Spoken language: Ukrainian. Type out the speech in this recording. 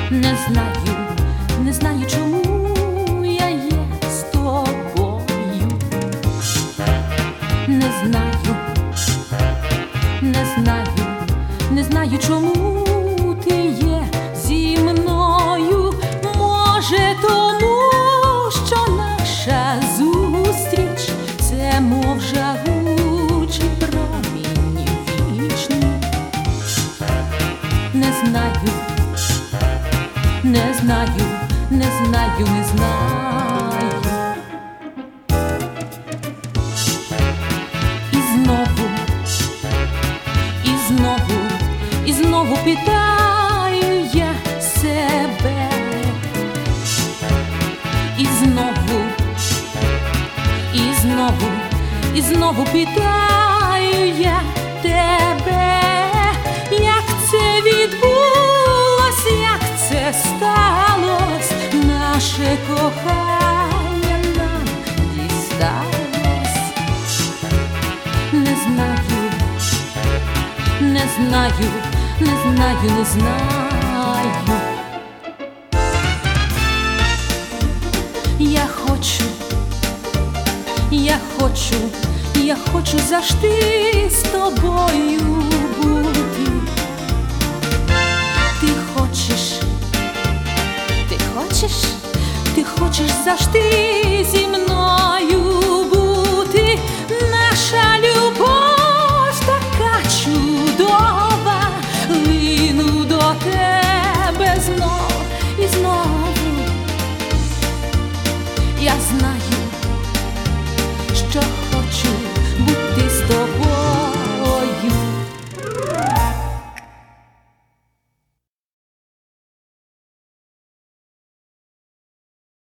Не знаю, не знаю, чому я є з тобою. Не знаю, не знаю, не знаю, чому ти є зі мною. Може, тому, що наша зустріч — це мов жагучий промінь вічний. Не знаю, не знаю, не знаю, не знаю. І знову, і знову, і знову питаю я себе. І знову, і знову, і знову питаю я тебе. Як це відбулось, як це сталось, наше кохання нам дісталось. Не знаю, не знаю, не знаю, не знаю. Я хочу, я хочу, я хочу завжди з тобою бути. Ти хочеш, ти хочеш, ти хочеш завжди зі мною бути. Наша любов така чудова, лину до тебе знов і знову. Я знаю,